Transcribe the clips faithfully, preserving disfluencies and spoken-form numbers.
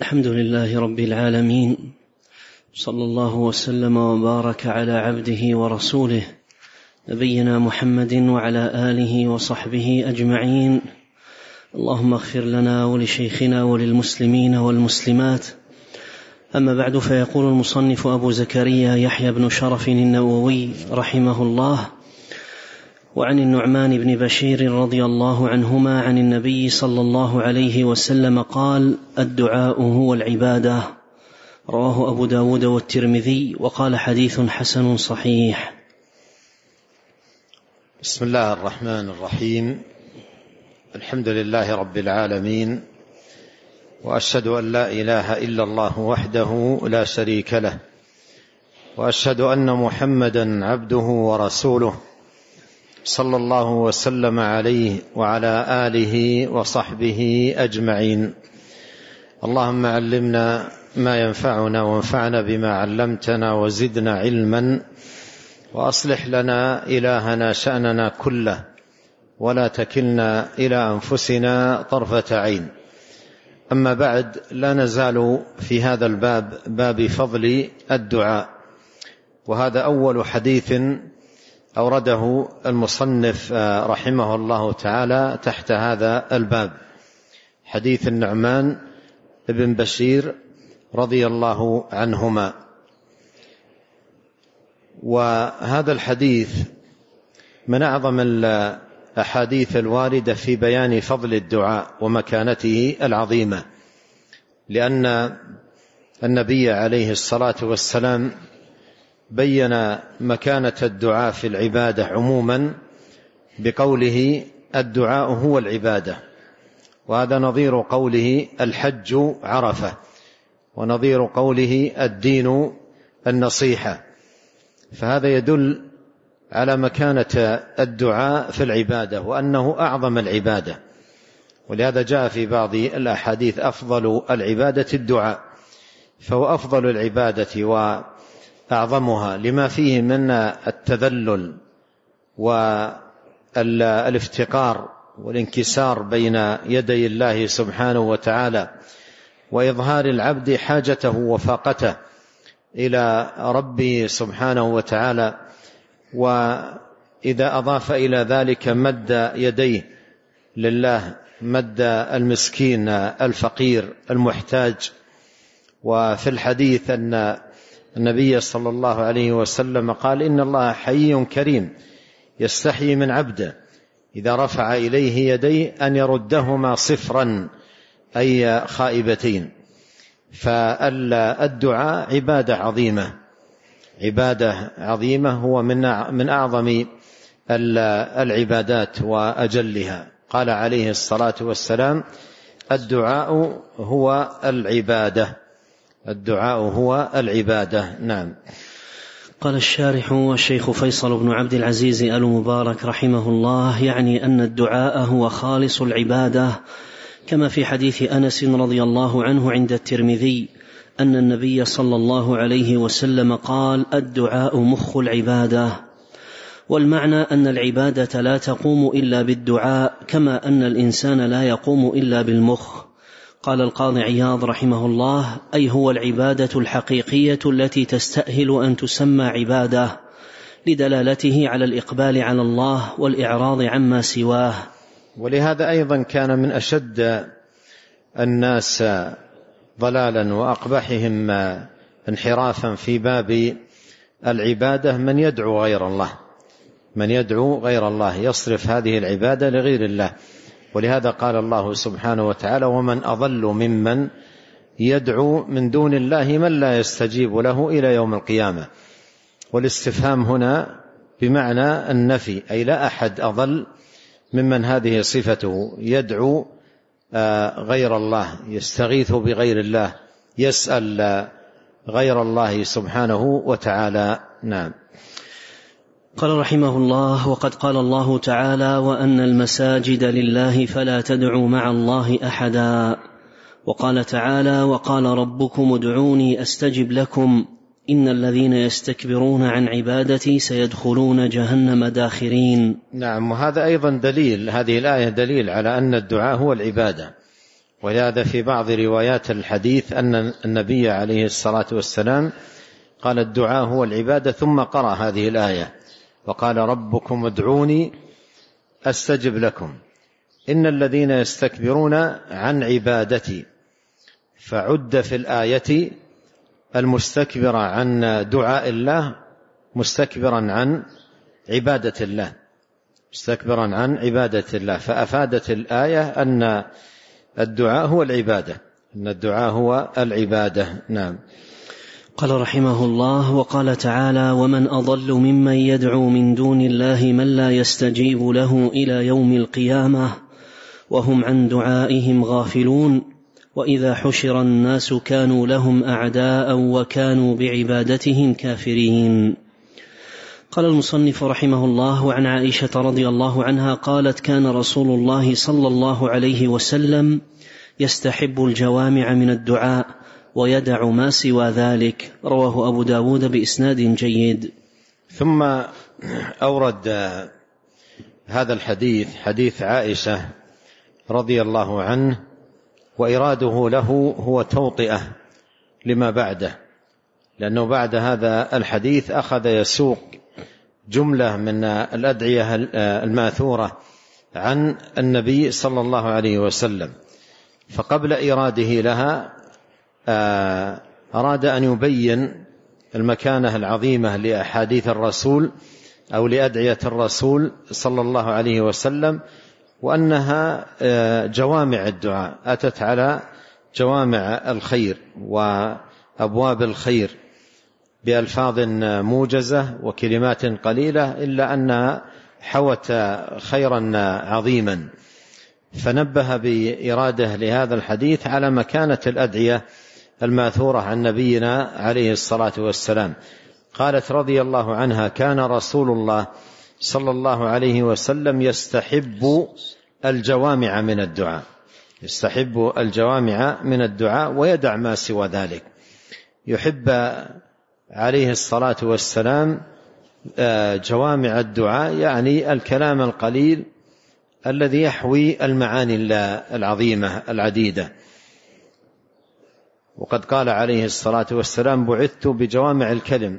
الحمد لله رب العالمين، صلى الله وسلم وبارك على عبده ورسوله نبينا محمد وعلى آله وصحبه أجمعين. اللهم اغفر لنا ولشيخنا وللمسلمين والمسلمات. أما بعد، فيقول المصنف أبو زكريا يحيى بن شرف النووي رحمه الله: وعن النعمان بن بشير رضي الله عنهما عن النبي صلى الله عليه وسلم قال: الدعاء هو العبادة. رواه أبو داود والترمذي، وقال حديث حسن صحيح. بسم الله الرحمن الرحيم. الحمد لله رب العالمين، وأشهد أن لا إله إلا الله وحده لا شريك له، وأشهد أن محمدا عبده ورسوله صلى الله وسلم عليه وعلى آله وصحبه أجمعين. اللهم علمنا ما ينفعنا وانفعنا بما علمتنا وزدنا علما، وأصلح لنا إلهنا شأننا كله، ولا تكلنا إلى أنفسنا طرفة عين. أما بعد، لا نزال في هذا الباب، باب فضل الدعاء، وهذا أول حديث أورده المصنف رحمه الله تعالى تحت هذا الباب، حديث النعمان بن بشير رضي الله عنهما. وهذا الحديث من أعظم الأحاديث الواردة في بيان فضل الدعاء ومكانته العظيمة، لأن النبي عليه الصلاة والسلام بين مكانة الدعاء في العبادة عموما بقوله: الدعاء هو العبادة. وهذا نظير قوله: الحج عرفة، ونظير قوله: الدين النصيحة. فهذا يدل على مكانة الدعاء في العبادة، وأنه أعظم العبادة. ولهذا جاء في بعض الأحاديث: أفضل العبادة الدعاء، فهو أفضل العبادة وأعظمها لما فيه من التذلل والافتقار والانكسار بين يدي الله سبحانه وتعالى، وإظهار العبد حاجته وفاقته إلى ربه سبحانه وتعالى. وإذا أضاف إلى ذلك مد يديه لله، مد المسكين الفقير المحتاج. وفي الحديث أن النبي صلى الله عليه وسلم قال: إن الله حي كريم يستحيي من عبده إذا رفع إليه يديه أن يردهما صفرا، أي خائبتين. فالدعاء عبادة عظيمة، عبادة عظيمة، هو من أعظم العبادات وأجلها. قال عليه الصلاة والسلام: الدعاء هو العبادة، الدعاء هو العبادة. نعم. قال الشارح والشيخ فيصل بن عبد العزيز آل مبارك رحمه الله: يعني أن الدعاء هو خالص العبادة، كما في حديث أنس رضي الله عنه عند الترمذي أن النبي صلى الله عليه وسلم قال: الدعاء مخ العبادة. والمعنى أن العبادة لا تقوم إلا بالدعاء، كما أن الإنسان لا يقوم إلا بالمخ. قال القاضي عياض رحمه الله: أي هو العبادة الحقيقية التي تستأهل أن تسمى عبادة، لدلالته على الإقبال على الله والإعراض عما سواه. ولهذا أيضا كان من أشد الناس ضلالا وأقبحهم انحرافا في باب العبادة من يدعو غير الله، من يدعو غير الله، يصرف هذه العبادة لغير الله. ولهذا قال الله سبحانه وتعالى: ومن أضل ممن يدعو من دون الله من لا يستجيب له إلى يوم القيامة. والاستفهام هنا بمعنى النفي، أي لا أحد أضل ممن هذه صفته، يدعو غير الله، يستغيث بغير الله، يسأل غير الله سبحانه وتعالى. نعم. قال رحمه الله: وقد قال الله تعالى: وأن المساجد لله فلا تدعوا مع الله أحدا. وقال تعالى: وقال ربكم ادعوني أستجب لكم إن الذين يستكبرون عن عبادتي سيدخلون جهنم داخرين. نعم. وهذا أيضا دليل، هذه الآية دليل على أن الدعاء هو العبادة، ولهذا في بعض روايات الحديث أن النبي عليه الصلاة والسلام قال الدعاء هو العبادة، ثم قرأ هذه الآية وقال ربكم ادعوني أستجب لكم إن الذين يستكبرون عن عبادتي. فعد في الآية المستكبر عن دعاء الله مستكبرا عن عبادة الله، مستكبرا عن عبادة الله، فأفادت الآية أن الدعاء هو العبادة، أن الدعاء هو العبادة. نعم. قال رحمه الله: وقال تعالى: ومن أضل ممن يدعو من دون الله من لا يستجيب له إلى يوم القيامة وهم عن دعائهم غافلون وإذا حشر الناس كانوا لهم أعداء وكانوا بعبادتهم كافرين. قال المصنف رحمه الله: وعن عائشة رضي الله عنها قالت: كان رسول الله صلى الله عليه وسلم يستحب الجوامع من الدعاء ويدع ما سوى ذلك. رواه أبو داود بإسناد جيد. ثم أورد هذا الحديث حديث عائشة رضي الله عنه، وإراده له هو توطئة لما بعده، لأنه بعد هذا الحديث أخذ يسوق جملة من الأدعية الماثورة عن النبي صلى الله عليه وسلم. فقبل إراده لها أراد أن يبين المكانة العظيمة لأحاديث الرسول أو لأدعية الرسول صلى الله عليه وسلم، وأنها جوامع الدعاء، أتت على جوامع الخير وأبواب الخير بألفاظ موجزة وكلمات قليلة، إلا أنها حوت خيرا عظيما. فنبه بإراده لهذا الحديث على مكانة الأدعية الماثورة عن نبينا عليه الصلاة والسلام. قالت رضي الله عنها: كان رسول الله صلى الله عليه وسلم يستحب الجوامع من الدعاء، يستحب الجوامع من الدعاء ويدع ما سوى ذلك. يحب عليه الصلاة والسلام جوامع الدعاء، يعني الكلام القليل الذي يحوي المعاني العظيمة العديدة. وقد قال عليه الصلاة والسلام: بعثت بجوامع الكلم.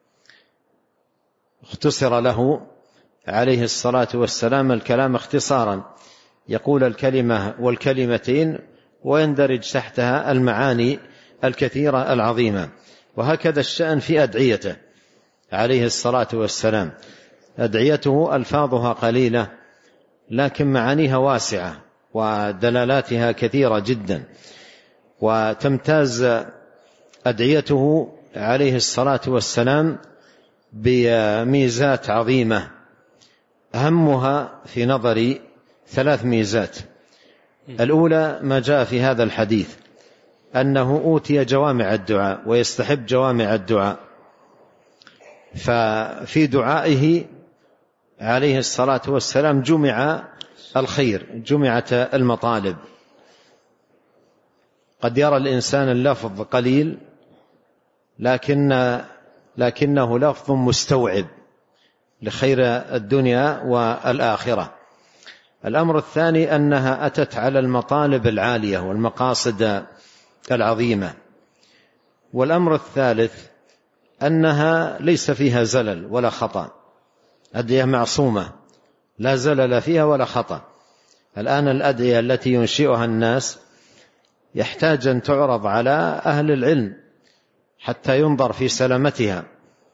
اختصر له عليه الصلاة والسلام الكلام اختصارا، يقول الكلمة والكلمتين ويندرج تحتها المعاني الكثيرة العظيمة. وهكذا الشأن في أدعيته عليه الصلاة والسلام، أدعيته ألفاظها قليلة لكن معانيها واسعة ودلالاتها كثيرة جدا. وتمتاز أدعيته عليه الصلاة والسلام بميزات عظيمة، أهمها في نظري ثلاث ميزات. الأولى ما جاء في هذا الحديث أنه أوتي جوامع الدعاء ويستحب جوامع الدعاء، ففي دعائه عليه الصلاة والسلام جمع الخير، جمعت المطالب. قد يرى الإنسان اللفظ قليل لكن لكنه لفظ مستوعب لخير الدنيا والآخرة. الأمر الثاني أنها أتت على المطالب العالية والمقاصد العظيمة. والأمر الثالث أنها ليس فيها زلل ولا خطأ، أدعية معصومة لا زلل فيها ولا خطأ. الآن الأدعية التي ينشئها الناس يحتاج أن تعرض على أهل العلم حتى ينظر في سلامتها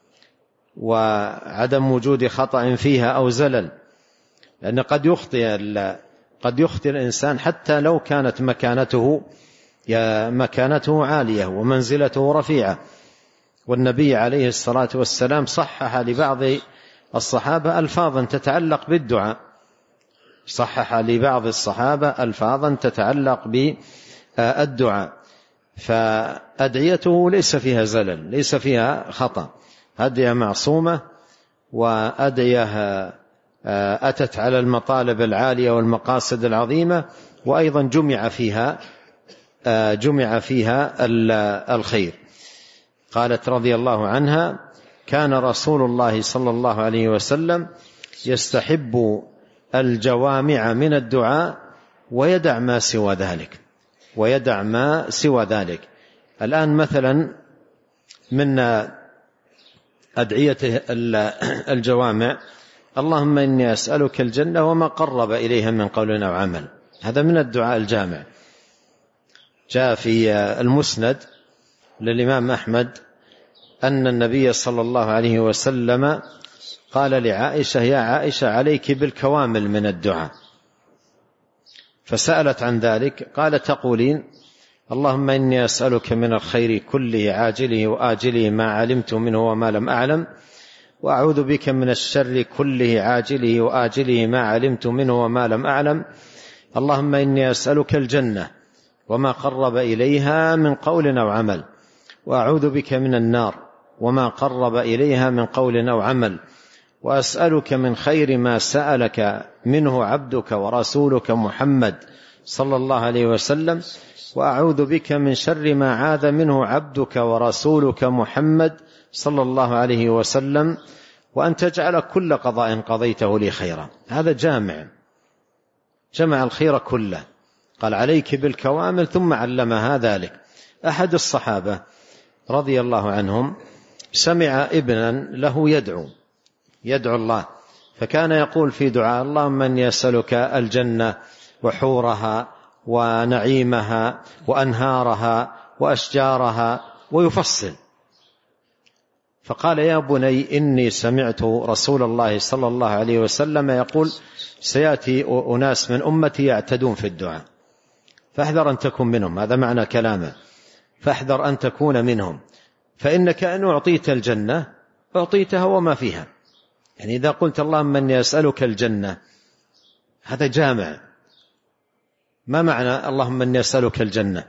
وعدم وجود خطأ فيها أو زلل، لأن قد يخطئ قد يخطئ الإنسان حتى لو كانت مكانته مكانته عالية ومنزلته رفيعة. والنبي عليه الصلاة والسلام صحح لبعض الصحابة ألفاظا تتعلق بالدعاء، صحح لبعض الصحابة ألفاظا تتعلق بالدعاء، فأدعيته ليس فيها زلل، ليس فيها خطأ، أدعية معصومة وأدعية أتت على المطالب العالية والمقاصد العظيمة، وأيضا جمع فيها جمع فيها الخير. قالت رضي الله عنها: كان رسول الله صلى الله عليه وسلم يستحب الجوامع من الدعاء ويدع ما سوى ذلك. ويدع ما سوى ذلك. الآن مثلا من أدعية الجوامع اللهم إني أسألك الجنة وما قرب إليها من قول أو عمل، هذا من الدعاء الجامع. جاء في المسند للإمام أحمد أن النبي صلى الله عليه وسلم قال لعائشة: يا عائشة عليك بالكوامل من الدعاء، فسألت عن ذلك قال: تقولين اللهم إني أسألك من الخير كله عاجله وآجله ما علمت منه وما لم أعلم، وأعوذ بك من الشر كله عاجله وآجله ما علمت منه وما لم أعلم، اللهم إني أسألك الجنة وما قرب إليها من قول أو عمل، وأعوذ بك من النار وما قرب إليها من قول أو عمل، وأسألك من خير ما سألك منه عبدك ورسولك محمد صلى الله عليه وسلم، وأعوذ بك من شر ما عاذ منه عبدك ورسولك محمد صلى الله عليه وسلم، وأن تجعل كل قضاء قضيته لي خيرا. هذا جامع، جمع الخير كله. قال: عليك بالكوامل، ثم علمها ذلك. أحد الصحابة رضي الله عنهم سمع ابنا له يدعو يدعو الله، فكان يقول في دعاء: اللهم إني أسألك الجنة وحورها ونعيمها وأنهارها وأشجارها، ويفصل. فقال: يا بني إني سمعت رسول الله صلى الله عليه وسلم يقول: سيأتي أناس من أمتي يعتدون في الدعاء، فاحذر أن تكون منهم. هذا معنى كلامه، فاحذر أن تكون منهم، فإنك إن أعطيت الجنة أعطيتها وما فيها. يعني إذا قلت اللهم إني أسألك الجنة، هذا جامع. ما معنى اللهم إني أسألك الجنة؟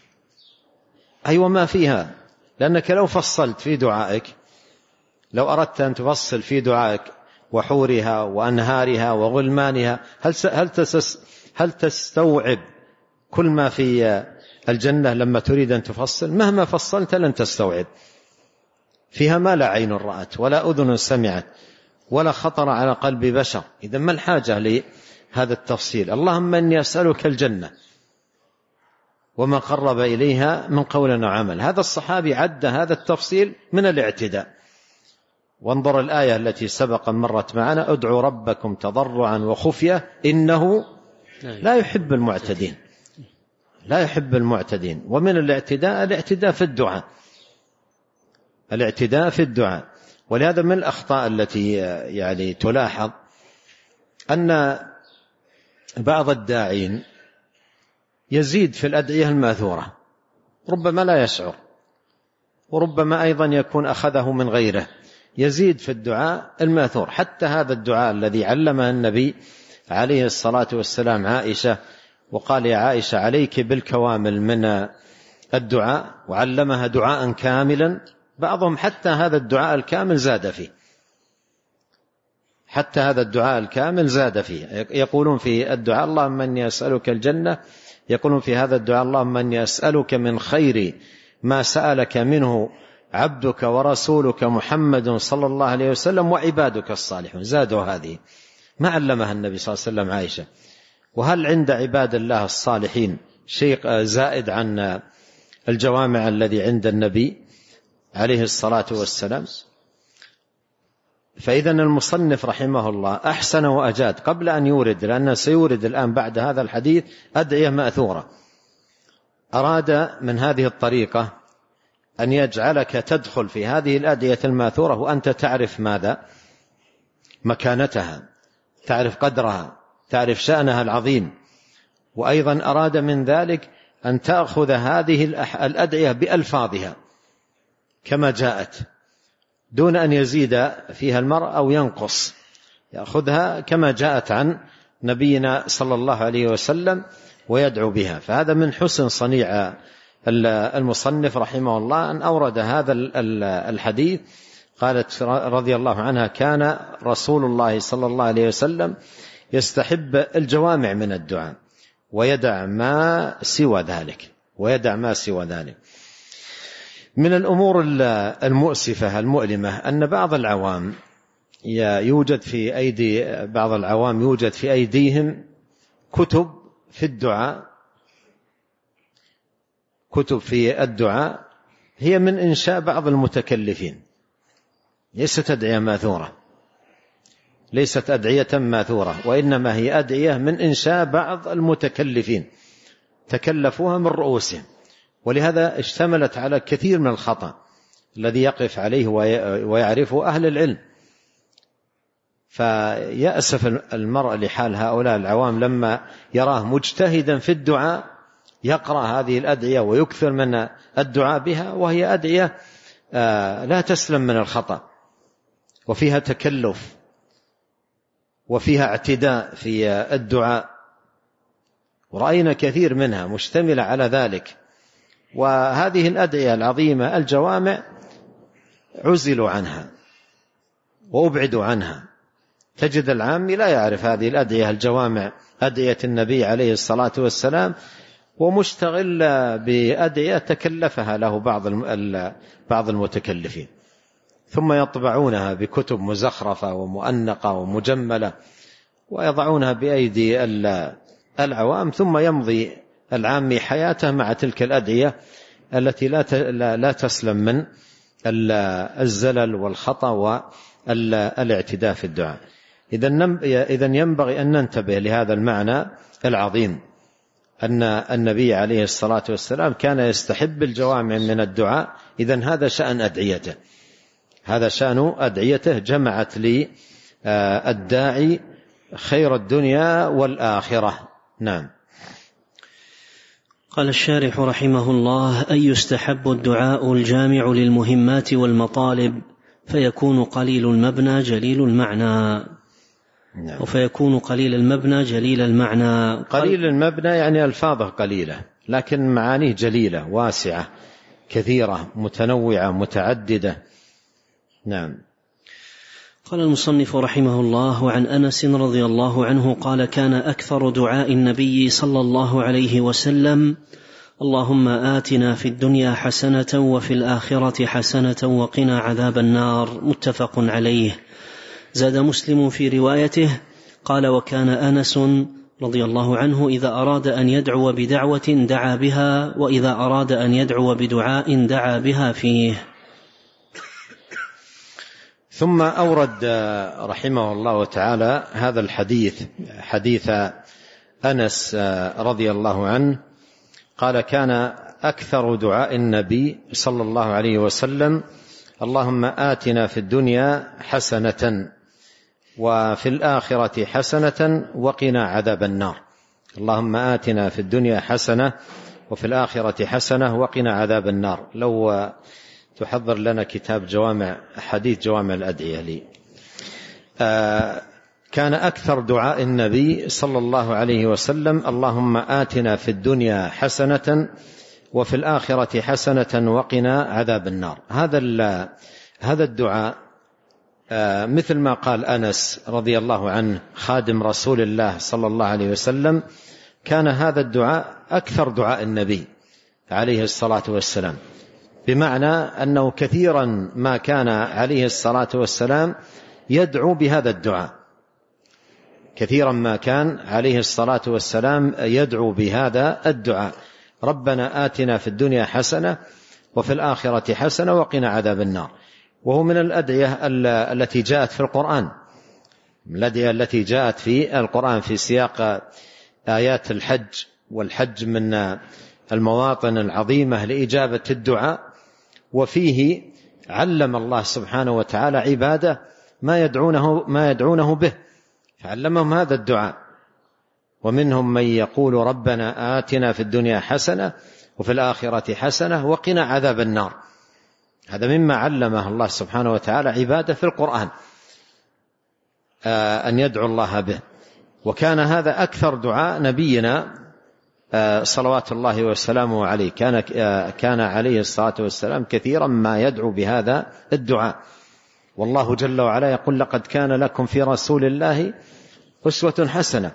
أي وما فيها، لأنك لو فصلت في دعائك، لو أردت أن تفصل في دعائك وحورها وأنهارها وغلمانها، هل هل هل تستوعب كل ما في الجنة لما تريد أن تفصل؟ مهما فصلت لن تستوعب. فيها ما لا عين رأت ولا أذن سمعت ولا خطر على قلب بشر. إذن ما الحاجة لهذا التفصيل؟ اللهم إني أسألك الجنة وما قرب إليها من قول وعمل. هذا الصحابي عد هذا التفصيل من الاعتداء. وانظر الآية التي سبق مرت معنا: ادعوا ربكم تضرعا وخفية إنه لا يحب المعتدين، لا يحب المعتدين. ومن الاعتداء الاعتداء في الدعاء، الاعتداء في الدعاء. ولهذا من الأخطاء التي يعني تلاحظ أن بعض الداعين يزيد في الأدعية الماثورة، ربما لا يشعر، وربما أيضا يكون أخذه من غيره، يزيد في الدعاء الماثور. حتى هذا الدعاء الذي علمه النبي عليه الصلاة والسلام عائشة، وقال: يا عائشة عليك بالكوامل من الدعاء، وعلمها دعاء كاملا. بعضهم حتى هذا الدعاء الكامل زاد فيه، حتى هذا الدعاء الكامل زاد فيه. يقولون في الدعاء اللهم إني أسألك الجنة، يقولون في هذا الدعاء اللهم إني أسألك من خير ما سألك منه عبدك ورسولك محمد صلى الله عليه وسلم وعبادك الصالحون. زادوا هذه، ما علمها النبي صلى الله عليه وسلم عائشة. وهل عند عباد الله الصالحين شيء زائد عن الجوامع الذي عند النبي عليه الصلاة والسلام؟ فإذن المصنف رحمه الله أحسن وأجاد قبل أن يورد، لأنه سيورد الآن بعد هذا الحديث أدعية مأثورة. أراد من هذه الطريقة أن يجعلك تدخل في هذه الأدعية المأثورة وأنت تعرف ماذا؟ مكانتها، تعرف قدرها، تعرف شأنها العظيم. وأيضا أراد من ذلك أن تأخذ هذه الأدعية بألفاظها كما جاءت، دون أن يزيد فيها المرء أو ينقص، يأخذها كما جاءت عن نبينا صلى الله عليه وسلم ويدعو بها. فهذا من حسن صنيع المصنف رحمه الله أن أورد هذا الحديث. قالت رضي الله عنها: كان رسول الله صلى الله عليه وسلم يستحب الجوامع من الدعاء ويدع ما سوى ذلك، ويدع ما سوى ذلك. من الأمور المؤسفة المؤلمة أن بعض العوام يوجد في أيدي بعض العوام يوجد في أيديهم كتب في الدعاء كتب في الدعاء هي من إنشاء بعض المتكلفين، ليست أدعية ماثورة، ليست أدعية ماثورة، وإنما هي أدعية من إنشاء بعض المتكلفين تكلفوها من رؤوسهم، ولهذا اشتملت على كثير من الخطأ الذي يقف عليه ويعرفه أهل العلم. فيأسف المرء لحال هؤلاء العوام لما يراه مجتهدا في الدعاء يقرأ هذه الأدعية ويكثر من الدعاء بها، وهي أدعية لا تسلم من الخطأ، وفيها تكلف وفيها اعتداء في الدعاء، ورأينا كثير منها مشتملة على ذلك. وهذه الأدعية العظيمة الجوامع عزلوا عنها وأبعدوا عنها. تجد العامي لا يعرف هذه الأدعية الجوامع، أدعية النبي عليه الصلاة والسلام، ومشتغل بأدعية تكلفها له بعض بعض المتكلفين، ثم يطبعونها بكتب مزخرفة ومؤنقة ومجملة ويضعونها بأيدي العوام، ثم يمضي العامي حياته مع تلك الأدعية التي لا تسلم من الزلل والخطأ والاعتداء في الدعاء. إذن ينبغي أن ننتبه لهذا المعنى العظيم، أن النبي عليه الصلاة والسلام كان يستحب الجوامع من الدعاء. إذن هذا شأن أدعيته، هذا شأن أدعيته، جمعت لي الداعي خير الدنيا والآخرة. نعم. قال الشارح رحمه الله: أي يستحب الدعاء الجامع للمهمات والمطالب، فيكون قليل المبنى جليل المعنى. نعم. وفيكون قليل المبنى جليل المعنى. قليل المبنى يعني ألفاظه قليلة لكن معانيه جليلة واسعة كثيرة متنوعة متعددة. نعم. قال المصنف رحمه الله: وعن أنس رضي الله عنه قال: كان أكثر دعاء النبي صلى الله عليه وسلم: اللهم آتنا في الدنيا حسنة وفي الآخرة حسنة وقنا عذاب النار. متفق عليه. زاد مسلم في روايته قال: وكان أنس رضي الله عنه إذا أراد أن يدعو بدعوة دعا بها، وإذا أراد أن يدعو بدعاء دعا بها فيه. ثم أورد رحمه الله تعالى هذا الحديث، حديث أنس رضي الله عنه قال: كان أكثر دعاء النبي صلى الله عليه وسلم: اللهم آتنا في الدنيا حسنة وفي الآخرة حسنة وقنا عذاب النار. اللهم آتنا في الدنيا حسنة وفي الآخرة حسنة وقنا عذاب النار. لو تحضر لنا كتاب جوامع حديث جوامع الأدعية لي. آه كان أكثر دعاء النبي صلى الله عليه وسلم: اللهم آتنا في الدنيا حسنة وفي الآخرة حسنة وقنا عذاب النار. هذا هذا الدعاء آه مثل ما قال أنس رضي الله عنه خادم رسول الله صلى الله عليه وسلم، كان هذا الدعاء أكثر دعاء النبي عليه الصلاة والسلام، بمعنى أنه كثيرا ما كان عليه الصلاة والسلام يدعو بهذا الدعاء، كثيرا ما كان عليه الصلاة والسلام يدعو بهذا الدعاء: ربنا آتنا في الدنيا حسنة وفي الآخرة حسنة وقنا عذاب النار. وهو من الأدعية التي جاءت في القرآن، من الأدعية التي جاءت في القرآن في سياق آيات الحج، والحج من المواطن العظيمة لإجابة الدعاء، وفيه علم الله سبحانه وتعالى عباده ما يدعونه, ما يدعونه به، فعلمهم هذا الدعاء. ومنهم من يقول ربنا آتنا في الدنيا حسنة وفي الآخرة حسنة وقنا عذاب النار. هذا مما علمه الله سبحانه وتعالى عباده في القرآن أن يدعو الله به. وكان هذا أكثر دعاء نبينا صلوات الله وسلامه عليه، كان كان عليه الصلاة والسلام كثيرا ما يدعو بهذا الدعاء. والله جل وعلا يقول: لقد كان لكم في رسول الله أسوة حسنة.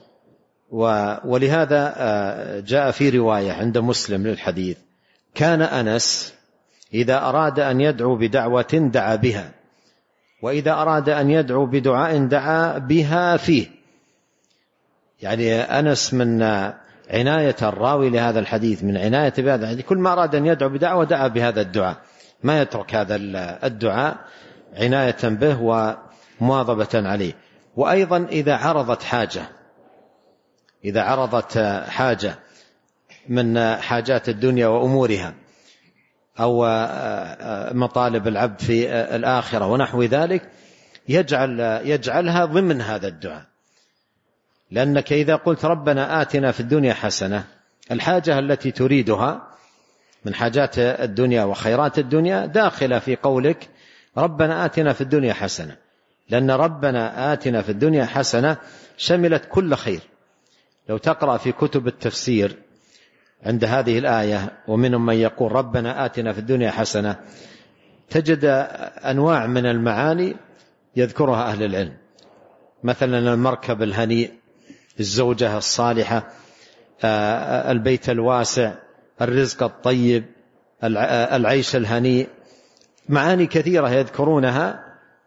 ولهذا جاء في رواية عند مسلم للحديث: كان أنس إذا أراد أن يدعو بدعوة دعا بها، وإذا أراد أن يدعو بدعاء دعا بها فيه. يعني أنس من عناية الراوي لهذا الحديث من عناية بهذا الحديث، كل ما أراد أن يدعو بدعوة دعا بهذا الدعاء، ما يترك هذا الدعاء عناية به ومواظبة عليه. وأيضا إذا عرضت حاجة إذا عرضت حاجة من حاجات الدنيا وأمورها أو مطالب العبد في الآخرة ونحو ذلك، يجعل يجعلها ضمن هذا الدعاء. لأنك إذا قلت ربنا آتنا في الدنيا حسنة، الحاجة التي تريدها من حاجات الدنيا وخيرات الدنيا داخلة في قولك ربنا آتنا في الدنيا حسنة، لأن ربنا آتنا في الدنيا حسنة شملت كل خير. لو تقرأ في كتب التفسير عند هذه الآية ومنهم من يقول ربنا آتنا في الدنيا حسنة، تجد أنواع من المعاني يذكرها أهل العلم، مثلا المركب الهنيء، الزوجة الصالحة، البيت الواسع، الرزق الطيب، العيش الهنيء، معاني كثيرة يذكرونها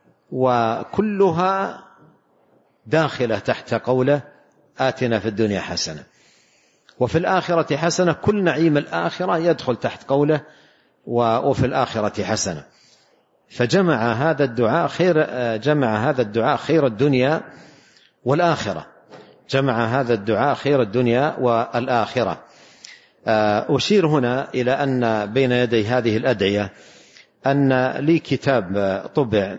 وكلها داخلة تحت قوله آتنا في الدنيا حسنة. وفي الآخرة حسنة، كل نعيم الآخرة يدخل تحت قوله وفي الآخرة حسنة. فجمع هذا الدعاء خير جمع هذا الدعاء خير الدنيا والآخرة جمع هذا الدعاء خير الدنيا والآخرة. أشير هنا إلى أن بين يدي هذه الأدعية أن لي كتاب طبع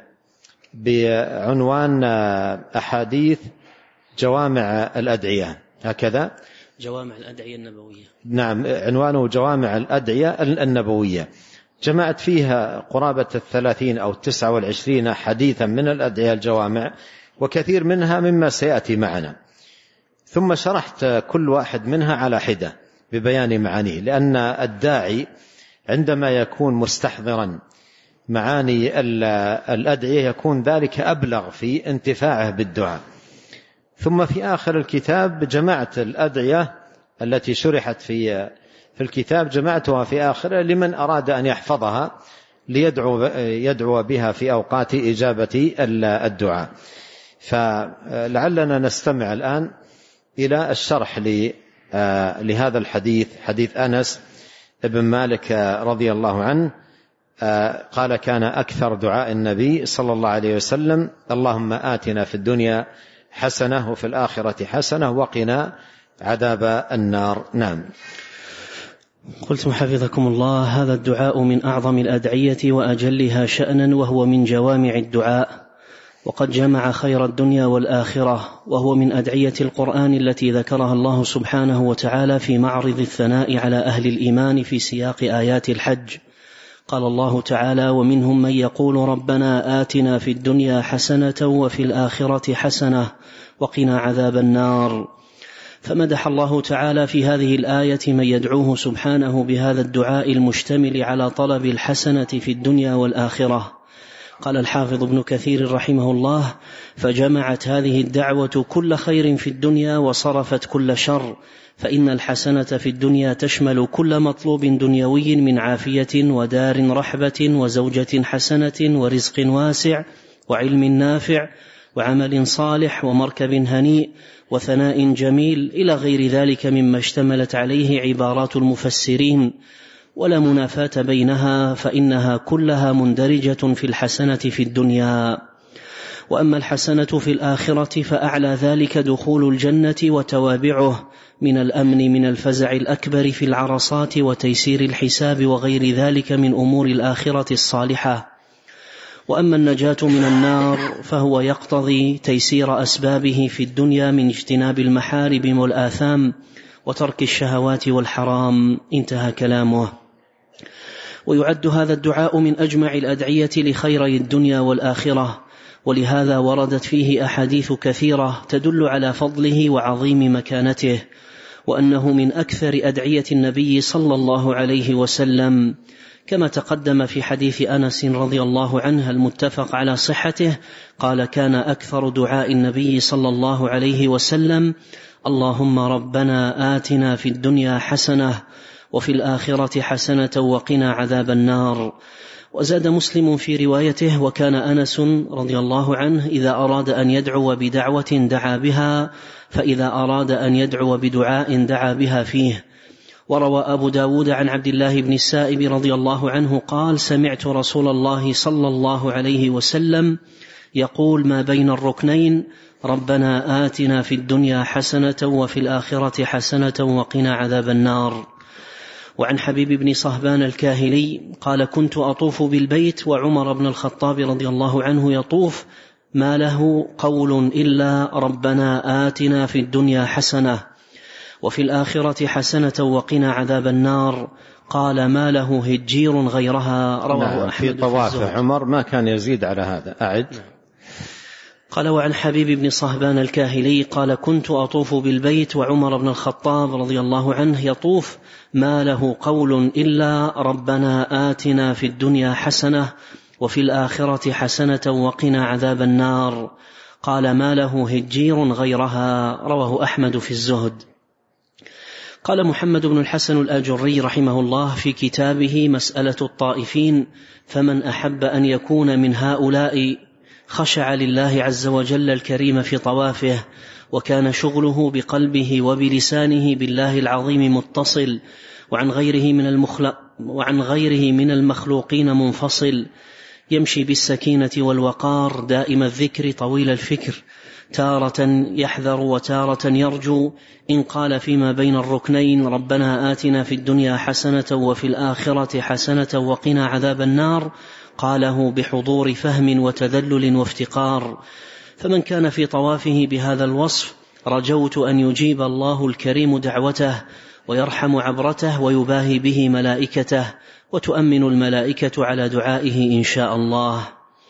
بعنوان أحاديث جوامع الأدعية، هكذا جوامع الأدعية النبوية. نعم، عنوانه جوامع الأدعية النبوية. جمعت فيها قرابة الثلاثين أو التسعة والعشرين حديثا من الأدعية الجوامع، وكثير منها مما سيأتي معنا. ثم شرحت كل واحد منها على حدة ببيان معانيه، لأن الداعي عندما يكون مستحضرا معاني الأدعية يكون ذلك أبلغ في انتفاعه بالدعاء. ثم في آخر الكتاب جمعت الأدعية التي شرحت في في الكتاب، جمعتها في آخره لمن أراد أن يحفظها ليدعو يدعو بها في أوقات إجابة الدعاء. فلعلنا نستمع الآن إلى الشرح لهذا الحديث، حديث أنس بن مالك رضي الله عنه قال: كان أكثر دعاء النبي صلى الله عليه وسلم اللهم آتنا في الدنيا حسنة وفي الآخرة حسنة وقنا عذاب النار. نعم. قلتم حفظكم الله: هذا الدعاء من أعظم الأدعية وأجلها شأنا، وهو من جوامع الدعاء، وقد جمع خير الدنيا والآخرة، وهو من أدعية القرآن التي ذكرها الله سبحانه وتعالى في معرض الثناء على أهل الإيمان في سياق آيات الحج. قال الله تعالى: ومنهم من يقول ربنا آتنا في الدنيا حسنة وفي الآخرة حسنة وقنا عذاب النار. فمدح الله تعالى في هذه الآية من يدعوه سبحانه بهذا الدعاء المشتمل على طلب الحسنة في الدنيا والآخرة. قال الحافظ ابن كثير رحمه الله: فجمعت هذه الدعوة كل خير في الدنيا وصرفت كل شر، فإن الحسنة في الدنيا تشمل كل مطلوب دنيوي من عافية ودار رحبة وزوجة حسنة ورزق واسع وعلم نافع وعمل صالح ومركب هنيء وثناء جميل إلى غير ذلك مما اشتملت عليه عبارات المفسرين، ولا منافاة بينها، فإنها كلها مندرجة في الحسنة في الدنيا. وأما الحسنة في الآخرة فأعلى ذلك دخول الجنة وتوابعه من الأمن من الفزع الأكبر في العرصات وتيسير الحساب وغير ذلك من أمور الآخرة الصالحة. وأما النجاة من النار فهو يقتضي تيسير أسبابه في الدنيا من اجتناب المحارم والآثام وترك الشهوات والحرام. انتهى كلامه. ويعد هذا الدعاء من أجمع الأدعية لخيري الدنيا والآخرة، ولهذا وردت فيه أحاديث كثيرة تدل على فضله وعظيم مكانته، وأنه من أكثر أدعية النبي صلى الله عليه وسلم، كما تقدم في حديث أنس رضي الله عنه المتفق على صحته. قال: كان أكثر دعاء النبي صلى الله عليه وسلم: اللهم ربنا آتنا في الدنيا حسنة وفي الآخرة حسنة وقنا عذاب النار. وزاد مسلم في روايته: وكان أنس رضي الله عنه إذا أراد أن يدعو بدعوة دعا بها، فإذا أراد أن يدعو بدعاء دعا بها فيه. وروى أبو داود عن عبد الله بن السائب رضي الله عنه قال: سمعت رسول الله صلى الله عليه وسلم يقول ما بين الركنين: ربنا آتنا في الدنيا حسنة وفي الآخرة حسنة وقنا عذاب النار. وعن حبيب بن صهبان الكاهلي قال: كنت أطوف بالبيت وعمر بن الخطاب رضي الله عنه يطوف، ما له قول إلا ربنا آتنا في الدنيا حسنة وفي الآخرة حسنة وقنا عذاب النار، قال: ما له هجير غيرها. رواه أحمد في طواف عمر ما كان يزيد على هذا. أعد. قال: وعن حبيب بن صهبان الكاهلي قال: كنت أطوف بالبيت وعمر بن الخطاب رضي الله عنه يطوف، ما له قول إلا ربنا آتنا في الدنيا حسنة وفي الآخرة حسنة وقنا عذاب النار، قال: ما له هجير غيرها. رواه أحمد في الزهد. قال محمد بن الحسن الآجري رحمه الله في كتابه مسألة الطائفين: فمن أحب أن يكون من هؤلاء خشع لله عز وجل الكريم في طوافه، وكان شغله بقلبه وبلسانه بالله العظيم متصل، وعن غيره من المخلق وعن غيره من المخلوقين منفصل، يمشي بالسكينة والوقار دائم الذكر طويل الفكر، تارة يحذر وتارة يرجو، إن قال فيما بين الركنين ربنا آتنا في الدنيا حسنة وفي الآخرة حسنة وقنا عذاب النار، قاله بحضور فهم وتذلل وافتقار. فمن كان في طوافه بهذا الوصف رجوت أن يجيب الله الكريم دعوته ويرحم عبرته ويباهي به ملائكته، وتؤمن الملائكة على دعائه إن شاء الله.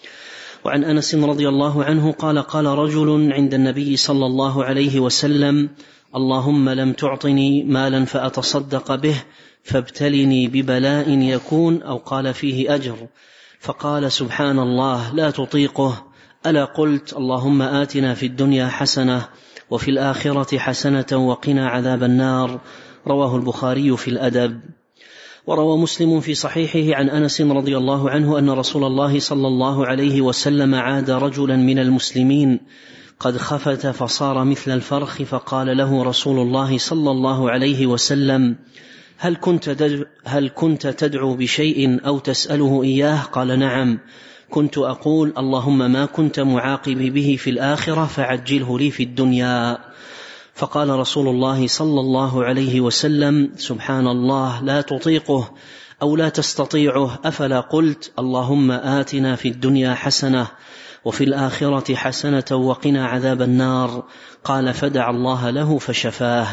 وعن أنس رضي الله عنه قال: قال رجل عند النبي صلى الله عليه وسلم: اللهم لم تعطني مالا فأتصدق به فابتلني ببلاء يكون، أو قال فيه أجر، فقال: سبحان الله لا تطيقه، ألا قلت اللهم آتنا في الدنيا حسنة وفي الآخرة حسنة وقنا عذاب النار. رواه البخاري في الأدب. وروى مسلم في صحيحه عن أنس رضي الله عنه أن رسول الله صلى الله عليه وسلم عاد رجلا من المسلمين قد خفت فصار مثل الفرخ، فقال له رسول الله صلى الله عليه وسلم: هل كنت هل كنت تدعو بشيء أو تسأله إياه؟ قال: نعم، كنت أقول اللهم ما كنت معاقبي به في الآخرة فعجله لي في الدنيا. فقال رسول الله صلى الله عليه وسلم: سبحان الله لا تطيقه أو لا تستطيعه، أفلا قلت اللهم آتنا في الدنيا حسنة وفي الآخرة حسنة وقنا عذاب النار؟ قال: فدعا الله له فشفاه.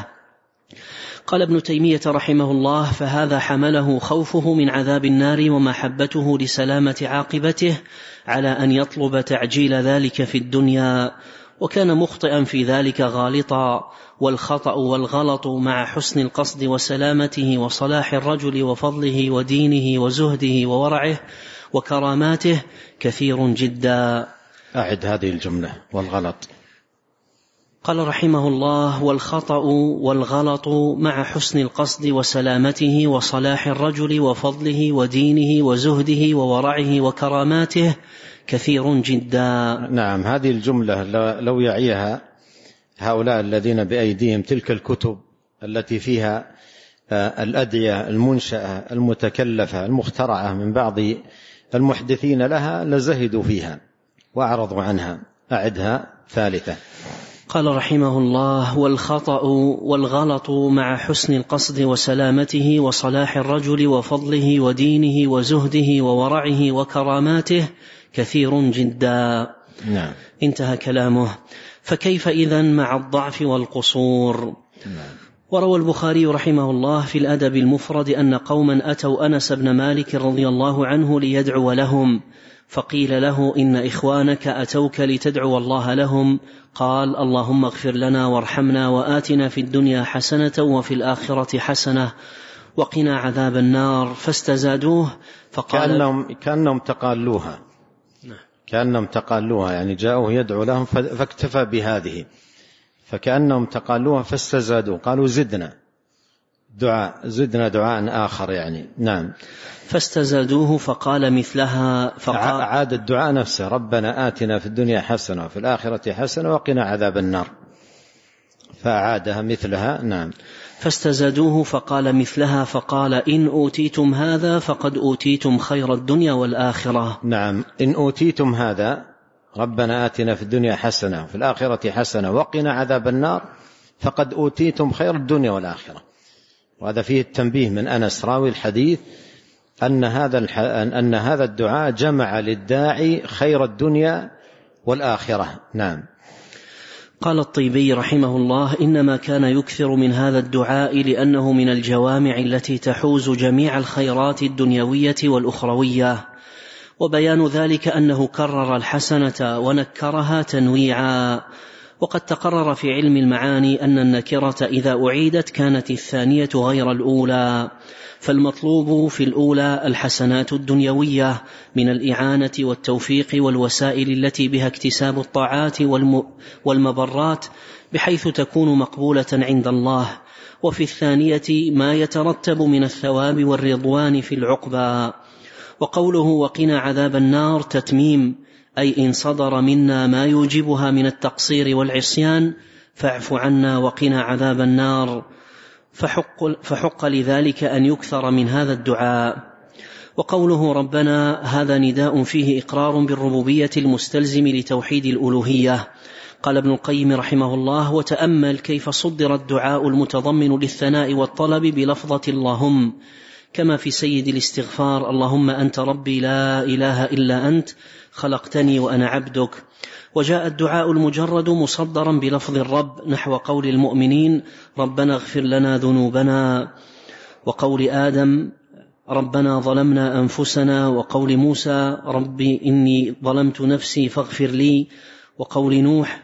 قال ابن تيمية رحمه الله: فهذا حمله خوفه من عذاب النار ومحبته لسلامة عاقبته على أن يطلب تعجيل ذلك في الدنيا، وكان مخطئا في ذلك غالطا، والخطأ والغلط مع حسن القصد وسلامته وصلاح الرجل وفضله ودينه وزهده وورعه وكراماته كثير جدا. أعد هذه الجملة: والغلط. قال رحمه الله: والخطأ والغلط مع حسن القصد وسلامته وصلاح الرجل وفضله ودينه وزهده وورعه وكراماته كثير جدا. نعم، هذه الجملة لو يعيها هؤلاء الذين بأيديهم تلك الكتب التي فيها الأدعية المنشأة المتكلفة المخترعة من بعض المحدثين لها لزهدوا فيها وأعرضوا عنها. أعدها ثالثة. قال رحمه الله: والخطأ والغلط مع حسن القصد وسلامته وصلاح الرجل وفضله ودينه وزهده وورعه وكراماته كثير جدا. نعم. انتهى كلامه. فكيف إذن مع الضعف والقصور؟ نعم. وروى البخاري رحمه الله في الأدب المفرد أن قوما أتوا أنس بن مالك رضي الله عنه ليدعو لهم، فقيل له: إن إخوانك أتوك لتدعو الله لهم، قال: اللهم اغفر لنا وارحمنا وآتنا في الدنيا حسنة وفي الآخرة حسنة وقنا عذاب النار. فاستزادوه فقال: كأنهم, كأنهم تقالوها كأنهم تقالوها يعني جاءوه يدعو لهم فاكتفى بهذه، فكأنهم تقالوها فاستزادوه قالوا: زدنا دعاء زدنا دعاء آخر يعني. نعم. فاستزادوه فقال مثلها فقال عاد الدعاء نفسه ربنا آتنا في الدنيا حسنة وفي الآخرة حسنة وقنا عذاب النار، فأعادها مثلها. نعم. فاستزادوه فقال مثلها فقال إن أوتيتم هذا فقد أوتيتم خير الدنيا والآخرة. نعم. إن أوتيتم هذا ربنا آتنا في الدنيا حسنة وفي الآخرة حسنة وقنا عذاب النار فقد أوتيتم خير الدنيا والآخرة. وهذا فيه التنبيه من أنس راوي الحديث أن هذا أن هذا الدعاء جمع للداعي خير الدنيا والآخرة. نعم. قال الطيبي رحمه الله إنما كان يكثر من هذا الدعاء لأنه من الجوامع التي تحوز جميع الخيرات الدنيوية والأخروية، وبيان ذلك أنه كرر الحسنة ونكرها تنويعا. وقد تقرر في علم المعاني أن النكرة إذا أعيدت كانت الثانية غير الأولى، فالمطلوب في الأولى الحسنات الدنيوية من الإعانة والتوفيق والوسائل التي بها اكتساب الطاعات والمبرات بحيث تكون مقبولة عند الله، وفي الثانية ما يترتب من الثواب والرضوان في العقبى. وقوله وقنا عذاب النار تتميم، أي إن صدر منا ما يوجبها من التقصير والعصيان فاعف عنا وقنا عذاب النار، فحق, فحق لذلك أن يكثر من هذا الدعاء. وقوله ربنا هذا نداء فيه إقرار بالربوبية المستلزم لتوحيد الألوهية. قال ابن القيم رحمه الله وتأمل كيف صدر الدعاء المتضمن للثناء والطلب بلفظة اللهم، كما في سيد الاستغفار اللهم أنت ربي لا إله إلا أنت خلقتني وأنا عبدك. وجاء الدعاء المجرد مصدرا بلفظ الرب نحو قول المؤمنين ربنا اغفر لنا ذنوبنا، وقول آدم ربنا ظلمنا أنفسنا، وقول موسى ربي إني ظلمت نفسي فاغفر لي، وقول نوح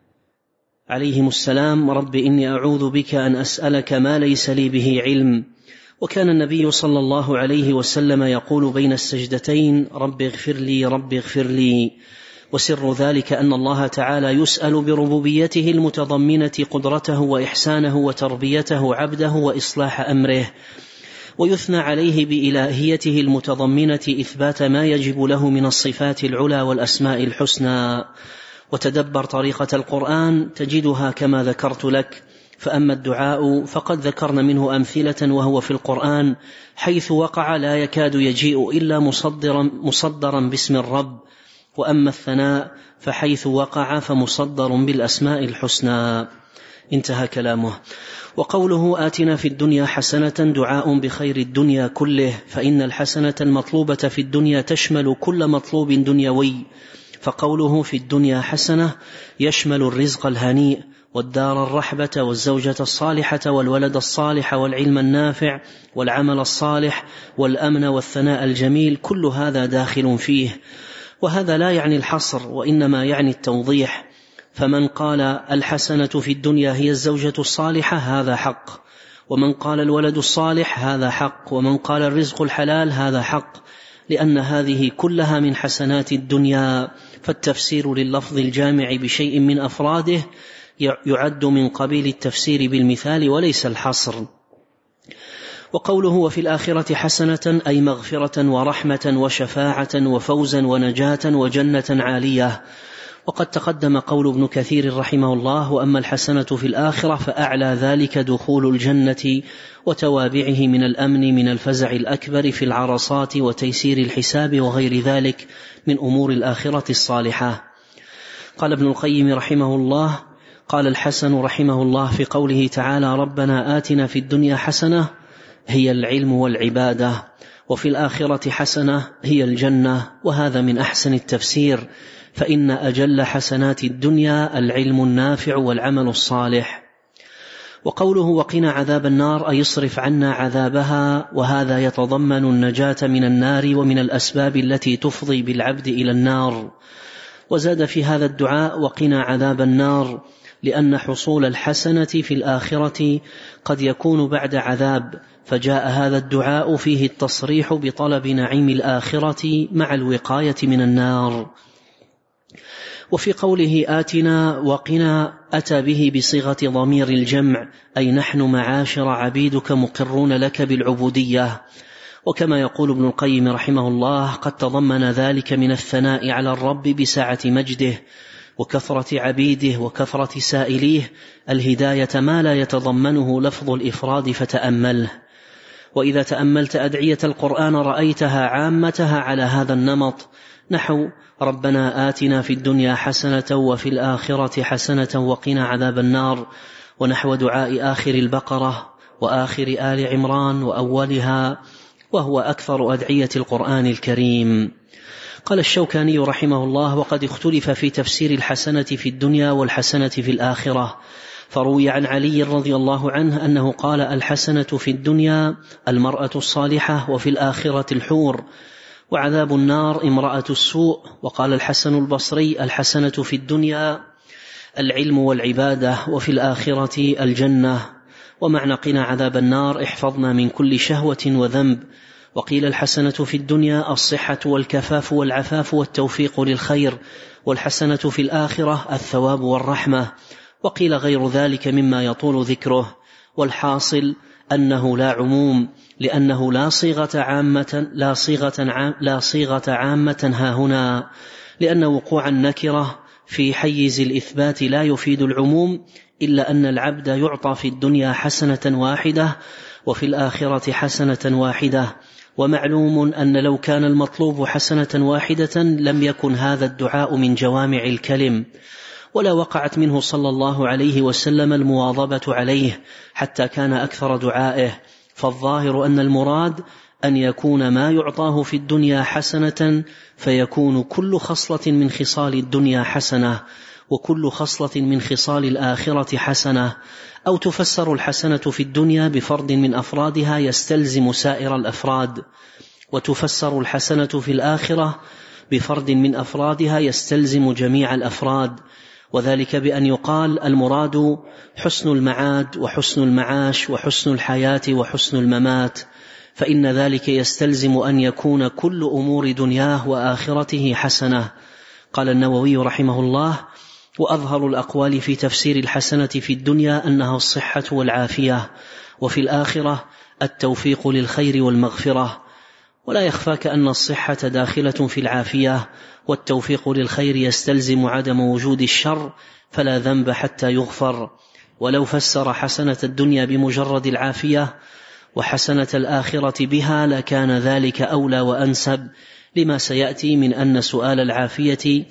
عليهم السلام ربي إني أعوذ بك أن أسألك ما ليس لي به علم. وكان النبي صلى الله عليه وسلم يقول بين السجدتين رب اغفر لي رب اغفر لي، وسر ذلك أن الله تعالى يسأل بربوبيته المتضمنة قدرته وإحسانه وتربيته عبده وإصلاح أمره، ويثنى عليه بإلهيته المتضمنة إثبات ما يجب له من الصفات العلى والأسماء الحسنى. وتدبر طريقة القرآن تجدها كما ذكرت لك. فأما الدعاء فقد ذكرنا منه أمثلة وهو في القرآن حيث وقع لا يكاد يجيء إلا مصدرا, مصدرا باسم الرب، وأما الثناء فحيث وقع فمصدر بالأسماء الحسنى. انتهى كلامه. وقوله آتنا في الدنيا حسنة دعاء بخير الدنيا كله، فإن الحسنة المطلوبة في الدنيا تشمل كل مطلوب دنيوي، فقوله في الدنيا حسنة يشمل الرزق الهنيء والدار الرحبة والزوجة الصالحة والولد الصالح والعلم النافع والعمل الصالح والأمن والثناء الجميل، كل هذا داخل فيه. وهذا لا يعني الحصر وإنما يعني التوضيح. فمن قال الحسنة في الدنيا هي الزوجة الصالحة هذا حق، ومن قال الولد الصالح هذا حق، ومن قال الرزق الحلال هذا حق، لأن هذه كلها من حسنات الدنيا، فالتفسير لللفظ الجامع بشيء من أفراده يعد من قبيل التفسير بالمثال وليس الحصر. وقوله وفي الآخرة حسنة أي مغفرة ورحمة وشفاعة وفوزا ونجاة وجنة عالية. وقد تقدم قول ابن كثير رحمه الله وأما الحسنة في الآخرة فأعلى ذلك دخول الجنة وتوابعه من الأمن من الفزع الأكبر في العرصات وتيسير الحساب وغير ذلك من أمور الآخرة الصالحة. قال ابن القيم رحمه الله قال الحسن رحمه الله في قوله تعالى ربنا آتنا في الدنيا حسنة هي العلم والعبادة، وفي الآخرة حسنة هي الجنة، وهذا من أحسن التفسير، فإن أجل حسنات الدنيا العلم النافع والعمل الصالح. وقوله وقنا عذاب النار أي يصرف عنا عذابها، وهذا يتضمن النجاة من النار ومن الأسباب التي تفضي بالعبد إلى النار. وزاد في هذا الدعاء وقنا عذاب النار، لأن حصول الحسنة في الآخرة قد يكون بعد عذاب، فجاء هذا الدعاء فيه التصريح بطلب نعيم الآخرة مع الوقاية من النار. وفي قوله آتنا وقنا أتى به بصيغة ضمير الجمع، أي نحن معاشر عبيدك مقرون لك بالعبودية. وكما يقول ابن القيم رحمه الله: قد تضمن ذلك من الثناء على الرب بسعة مجده وكثرة عبيده وكثرة سائليه الهداية ما لا يتضمنه لفظ الإفراد فتأمله. وإذا تأملت أدعية القرآن رأيتها عامتها على هذا النمط، نحو ربنا آتنا في الدنيا حسنة وفي الآخرة حسنة وقنا عذاب النار، ونحو دعاء آخر البقرة وآخر آل عمران وأولها، وهو أكثر أدعية القرآن الكريم. قال الشوكاني رحمه الله: وقد اختلف في تفسير الحسنة في الدنيا والحسنة في الآخرة، فروي عن علي رضي الله عنه أنه قال: الحسنة في الدنيا المرأة الصالحة، وفي الآخرة الحور، وعذاب النار امرأة السوء. وقال الحسن البصري: الحسنة في الدنيا العلم والعبادة، وفي الآخرة الجنة. ومعنى قنا عذاب النار احفظنا من كل شهوة وذنب. وقيل الحسنة في الدنيا الصحة والكفاف والعفاف والتوفيق للخير، والحسنة في الآخرة الثواب والرحمة. وقيل غير ذلك مما يطول ذكره. والحاصل أنه لا عموم، لأنه لا صيغة عامة لا صيغة عام لا صيغة عامة ها هنا، لأن وقوع النكرة في حيز الإثبات لا يفيد العموم، إلا أن العبد يعطى في الدنيا حسنة واحدة وفي الآخرة حسنة واحدة. ومعلوم أن لو كان المطلوب حسنة واحدة لم يكن هذا الدعاء من جوامع الكلم، ولا وقعت منه صلى الله عليه وسلم المواظبة عليه حتى كان أكثر دعائه. فالظاهر أن المراد أن يكون ما يعطاه في الدنيا حسنة، فيكون كل خصلة من خصال الدنيا حسنة، وكل خصلة من خصال الآخرة حسنة. أو تفسر الحسنة في الدنيا بفرد من أفرادها يستلزم سائر الأفراد، وتفسر الحسنة في الآخرة بفرد من أفرادها يستلزم جميع الأفراد، وذلك بأن يقال المراد حسن المعاد وحسن المعاش وحسن الحياة وحسن الممات، فإن ذلك يستلزم أن يكون كل أمور دنياه وآخرته حسنة. قال النووي رحمه الله: وأظهر الأقوال في تفسير الحسنة في الدنيا أنها الصحة والعافية، وفي الآخرة التوفيق للخير والمغفرة. ولا يخفاك أن الصحة داخلة في العافية، والتوفيق للخير يستلزم عدم وجود الشر، فلا ذنب حتى يغفر. ولو فسر حسنة الدنيا بمجرد العافية وحسنة الآخرة بها لكان ذلك أولى وأنسب، لما سيأتي من أن سؤال العافية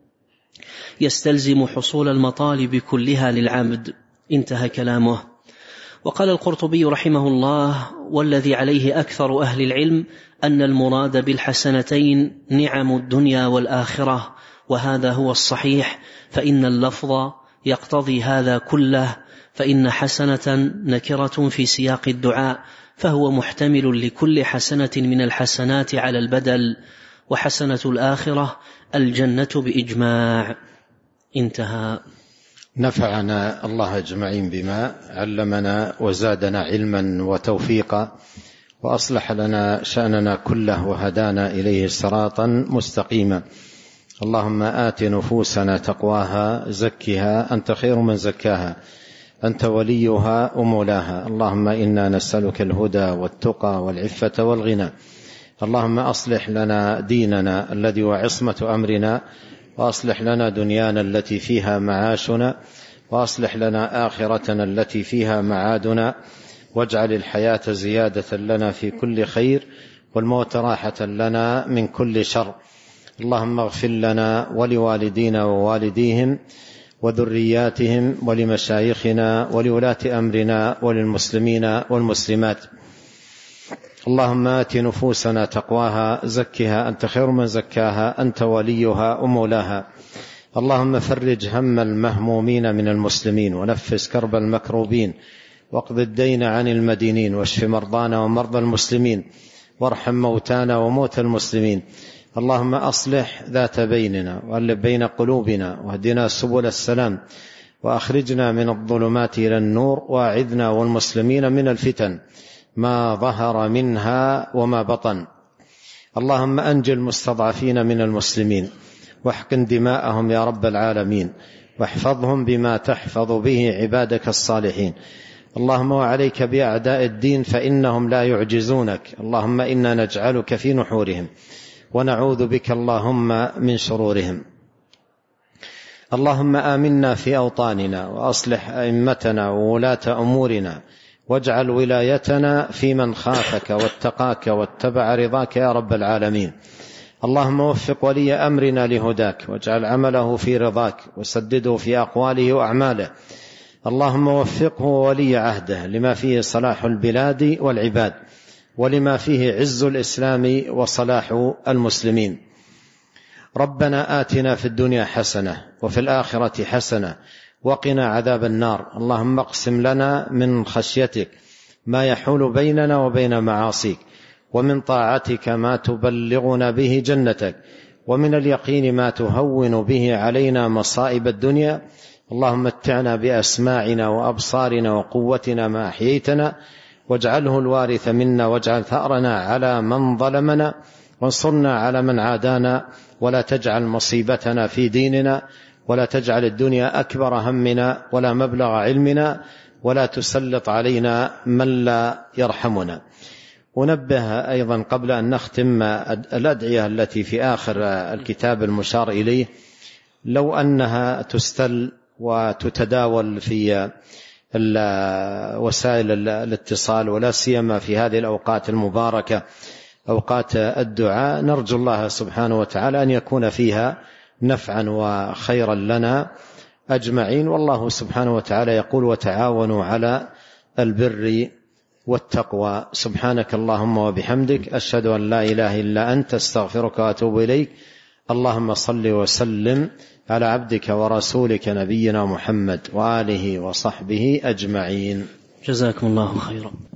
يستلزم حصول المطالب كلها للعبد. انتهى كلامه. وقال القرطبي رحمه الله: والذي عليه أكثر أهل العلم أن المراد بالحسنتين نعم الدنيا والآخرة، وهذا هو الصحيح، فإن اللفظ يقتضي هذا كله، فإن حسنة نكرة في سياق الدعاء، فهو محتمل لكل حسنة من الحسنات على البدل، وحسنة الآخرة الجنة بإجماع. انتهى. نفعنا الله أجمعين بما علمنا، وزادنا علما وتوفيقا، وأصلح لنا شأننا كله، وهدانا إليه صراطا مستقيما. اللهم آت نفوسنا تقواها، زكها أنت خير من زكاها، أنت وليها ومولاها. اللهم إنا نسألك الهدى والتقى والعفة والغنى. اللهم أصلح لنا ديننا الذي هو عصمة أمرنا، وأصلح لنا دنيانا التي فيها معاشنا، وأصلح لنا آخرتنا التي فيها معادنا، واجعل الحياة زيادة لنا في كل خير، والموت راحة لنا من كل شر. اللهم اغفر لنا ولوالدينا ووالديهم وذرياتهم ولمشايخنا ولولاة أمرنا وللمسلمين والمسلمات. اللهم آت نفوسنا تقواها، زكها أنت خير من زكاها، أنت وليها ومولاها. اللهم فرج هم المهمومين من المسلمين، ونفس كرب المكروبين، واقض الدين عن المدينين، واشف مرضانا ومرضى المسلمين، وارحم موتانا وموتى المسلمين. اللهم أصلح ذات بيننا، وألف بين قلوبنا، واهدنا سبل السلام، وأخرجنا من الظلمات إلى النور، وأعذنا والمسلمين من الفتن ما ظهر منها وما بطن. اللهم أنجِ المستضعفين من المسلمين، واحقن دماءهم يا رب العالمين، واحفظهم بما تحفظ به عبادك الصالحين. اللهم وعليك بأعداء الدين فإنهم لا يعجزونك، اللهم إنا نجعلك في نحورهم ونعوذ بك اللهم من شرورهم. اللهم آمنا في أوطاننا وأصلح أئمتنا وولاة أمورنا، واجعل ولايتنا في من خافك واتقاك واتبع رضاك يا رب العالمين. اللهم وفق ولي أمرنا لهداك، واجعل عمله في رضاك، وسدده في أقواله وأعماله. اللهم وفقه ولي عهده لما فيه صلاح البلاد والعباد، ولما فيه عز الإسلام وصلاح المسلمين. ربنا آتنا في الدنيا حسنة وفي الآخرة حسنة وقنا عذاب النار. اللهم اقسم لنا من خشيتك ما يحول بيننا وبين معاصيك، ومن طاعتك ما تبلغنا به جنتك، ومن اليقين ما تهون به علينا مصائب الدنيا. اللهم متعنا بأسماعنا وأبصارنا وقوتنا ما أحييتنا، واجعله الوارث منا، واجعل ثأرنا على من ظلمنا، وانصرنا على من عادانا، ولا تجعل مصيبتنا في ديننا، ولا تجعل الدنيا أكبر همنا ولا مبلغ علمنا، ولا تسلط علينا من لا يرحمنا. ونبه أيضا قبل أن نختم الأدعية التي في آخر الكتاب المشار إليه، لو أنها تستل وتتداول في وسائل الاتصال، ولا سيما في هذه الأوقات المباركة أوقات الدعاء، نرجو الله سبحانه وتعالى أن يكون فيها نفعا وخيرا لنا أجمعين. والله سبحانه وتعالى يقول: وتعاونوا على البر والتقوى. سبحانك اللهم وبحمدك، أشهد أن لا إله إلا أنت، استغفرك وأتوب إليك. اللهم صل وسلم على عبدك ورسولك نبينا محمد وآله وصحبه أجمعين. جزاكم الله خيرا.